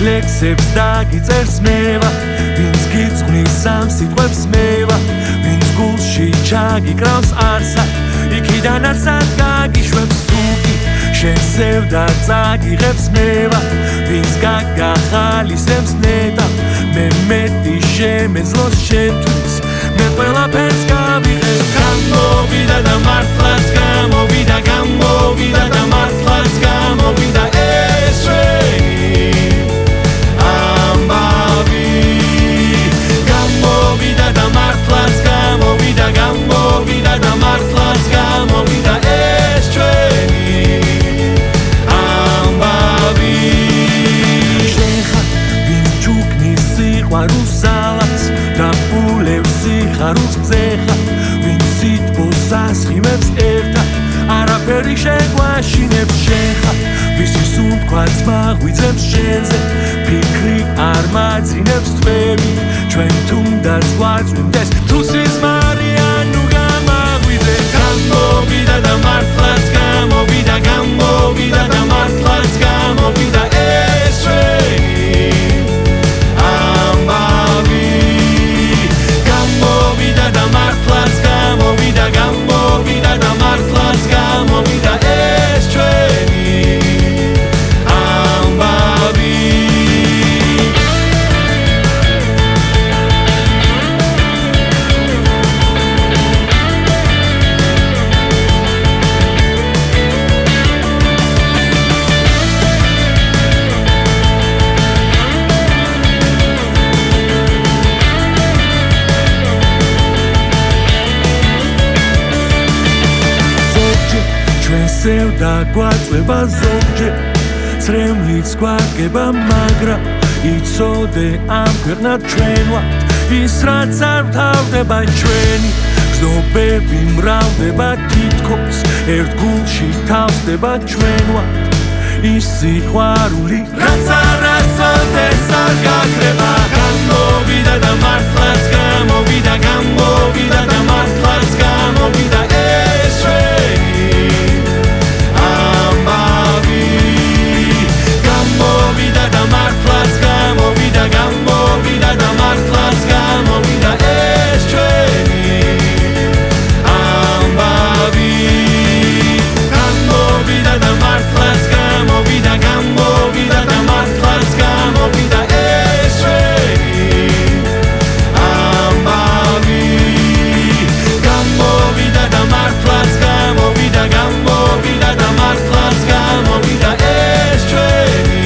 ლექსებს დაგიწერს მევა ვინც გიძღვნის ამ სიტყვებს მევა ვინც გულში ჩაგიკრავს არსა იქიდანაც გაგიშვებს თუკი შენ ზევდა წაგიღებს მევა ვინც გაგახალისებს ნეტა მე მეტი შემეძლოს შენთვის მე ყველაფერს გავიღებ გამოვიდა და მართლაც გამოვიდა გამოვიდა და მართლაც გამოვიდა ეს ჩვენი ამბავი გამოვიდა და მართლაც გამოვიდა გამოვიდა და მართლაც გამოვიდა ეს ჩვენი ამბავი შეხა ვინც ჩუქნის სიყვარულს ძალას და პულებს სიხარულს გზეხა ვინც სიტყვას ასხივებს ერთად არაფერი შეგვაშინებს შეხა ვისი სუნთქვაც მაღვიძებს შენზე ფიქრი არ მაძინებს თვები ჩვენ თუნდაც გვაწვიმდეს თუ სიზმარია ნუ გამაღვიძე გამოვიდა და მართლაც გამოვიდა გამოვიდა და მართლაც გამოვიდა ეს ჩვენი ამბავი გამოვიდა და მართლაც გამოვიდა გამოვიდა და მართლაც გამოვიდა ეს ჩვენი ამბავი და გვაწვება ზოგჯერ წრემლიც გვაგება მაგრამ იცოდე ამ ქვეყნად ჩვენ ვართ ის რაც არ ვთავდება ჩვენი გზნობები მრავლდება თითქოს ერთ გულში თავსდება ჩვენ ვართ ის სიყვარული რაც არასოდეს არ გაქრება გამოვიდა და მართლაც გამოვიდა გამოვიდა და მართლაც გამოვიდა ეს ჩვენი გამოვიდა და მართლაც გამოვიდა გამოვიდა და მართლაც გამოვიდა ეს ჩვენი ამბავი გამოვიდა და მართლაც გამოვიდა გამოვიდა და მართლაც გამოვიდა ეს ჩვენი ამბავი გამოვიდა და მართლაც გამოვიდა გამოვიდა და მართლაც გამოვიდა ეს ჩვენი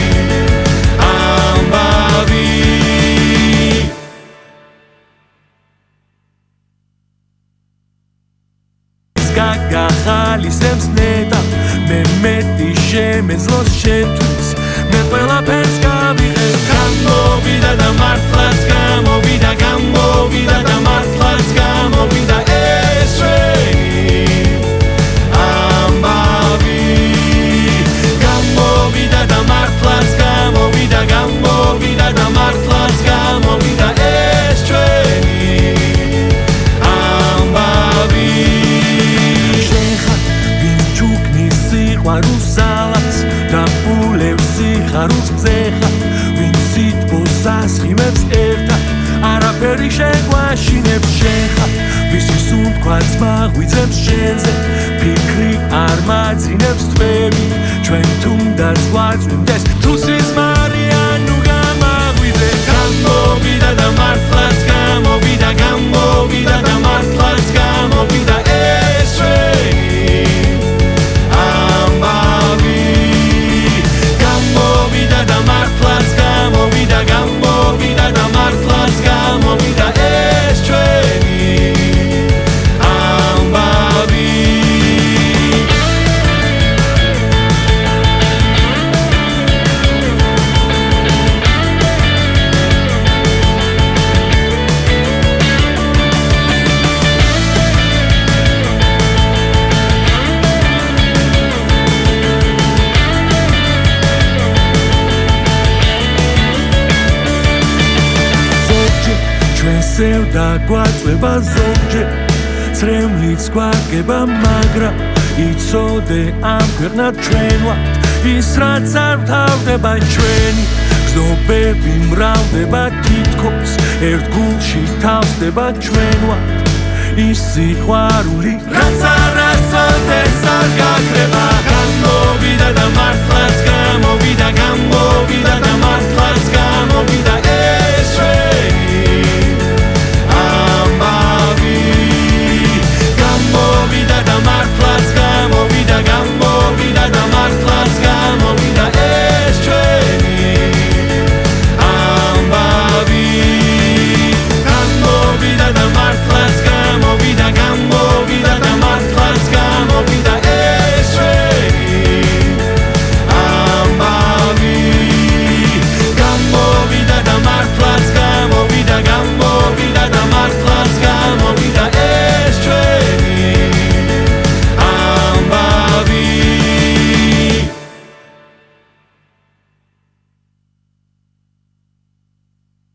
გაგახალისებს ნეტა მე მეტი შემეძლოს შენთვის მე ყველაფერს გავიღებ გამოვიდა და მართლაც გამოვიდა გამოვიდა და მართლაც გამოვიდა ეს ჩვენი ამბავი გამოვიდა და მართლაც გამოვიდა გამოვიდა და მართლაც გამოვიდა ეს ჩვენი ამბავი სიყვარულს ძალას და პულებს სიხარულს გზეხა ვინც სიტყვას ასხივებს ერთად არაფერი შეგვაშინებს შეხა ვისი სუნთქვაც მაღვიძებს შენზე ფიქრი არ მაძინებს თვები ჩვენ თუნდაც გვაწვიმდეს თუ სიზმარია ნუ გამაღვიძე გამოვიდა და მართლაც გამოვიდა გამოვიდა და მართლაც გამოვიდა ეს ჩვენი გამოვიდა და მართლაც გამოვიდა გამოვიდა და მართლაც გამოვიდა ეს ჩვენი ამბავი და გვაწვება ზოგჯერ წრემლიც გვაგება მაგრამ იცოდე ამ ქვეყნად ჩვენ ვართ ის რაც არ ვთავდება ჩვენი გზობები მრავლდება თითქოს ერთ გულში თავსდება ჩვენვად ის სიყვარული რაც არასოდეს არ გაქრება გამოვიდა და მართლაც გამოვიდა